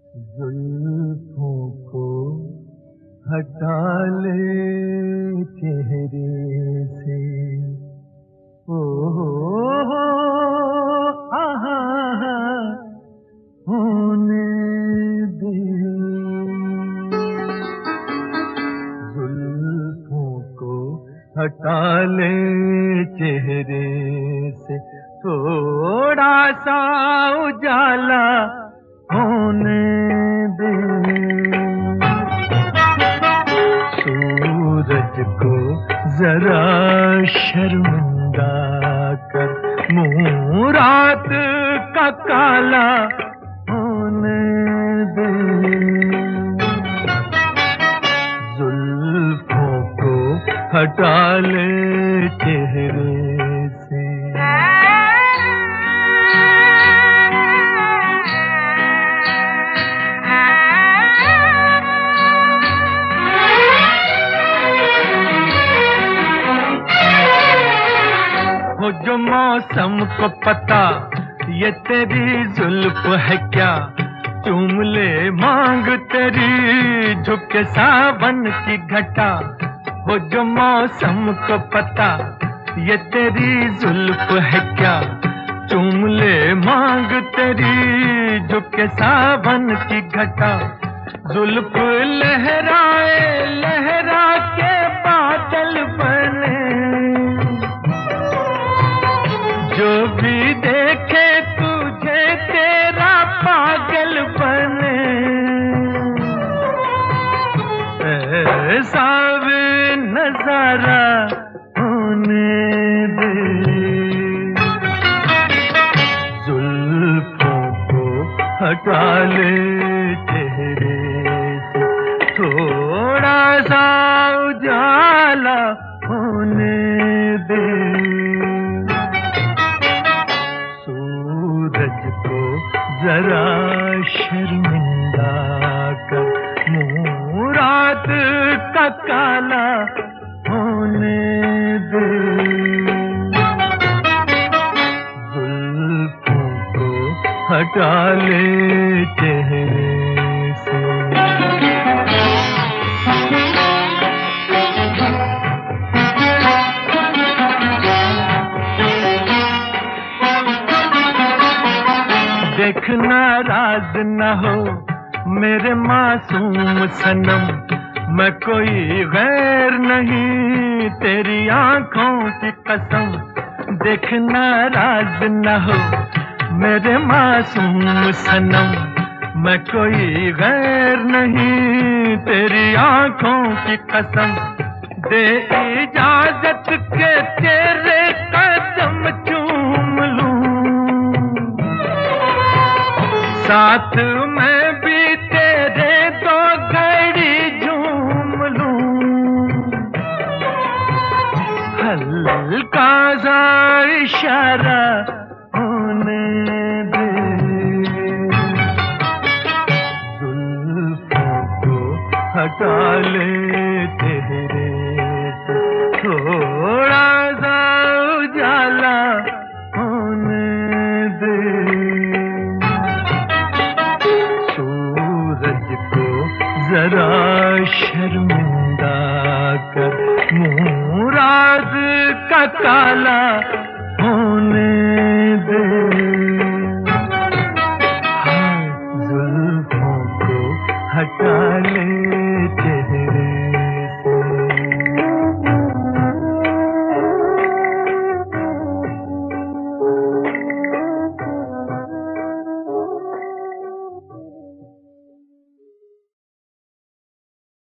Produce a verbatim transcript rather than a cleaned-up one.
जुल्फों को हटा ले चेहरे से, ओ हो आहा होने दे। जुल्फों को हटा ले चेहरे से, थोड़ा सा उजाला होने दे। सूरज को जरा शर्मिंदा कर, मुँह रात का काला होने दे। जुल्फों को हटा ले चेहरे से। हो जो मौसम को पता ये तेरी जुल्फ है क्या, चूम ले मांग तेरी झुके सावन की घटा। हो जो मौसम को पता ये तेरी जुल्फ है क्या, चूम ले मांग तेरी झुके सावन की घटा। जुल्फ लहराए लहरा के बादल बने, जो भी देखे तुझे तेरा पागल बने। ऐसा भी नजारा होने दे। जुल्फों को हटा ले चेहरे से, थोड़ा सा उजाला होने दे। सूरज को जरा शर्मिंदा कर, मुँह रात का काला होने दे। जुल्फों को हटा ले चेहरे से। देख नाराज न हो मेरे मासूम सनम, मैं कोई गैर नहीं तेरी आंखों की कसम। देख नाराज न हो मेरे मासूम सनम, मैं कोई गैर नहीं तेरी आंखों की कसम। दे इजाजत के तेरे कदम चूम लूं, साथ मैं भी तेरे दो घड़ी झूम लूं। हल्का सा इशारा होने दे। जुल्फों को हटा ले चेहरे से, थोड़ा सा उजाला होने दे। जरा शर्मिंदा कर, मुँह रात का काला होने दे।